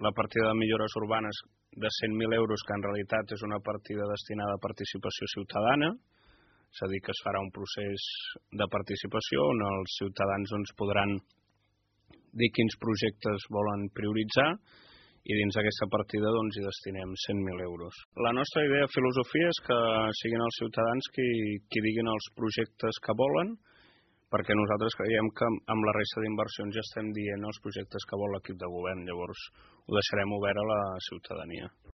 la partida de millores urbanes de 100.000 euros, que en realitat és una partida destinada a participació ciutadana, és a dir, que es farà un procés de participació on els ciutadans doncs, podran dir quins projectes volen prioritzar i dins d'aquesta partida doncs, hi destinem 100.000 euros. La nostra idea, filosofia, és que siguin els ciutadans qui diguin els projectes que volen, perquè nosaltres creiem que amb la resta d'inversions ja estem dient els projectes que vol l'equip de govern, llavors ho deixarem obert a la ciutadania.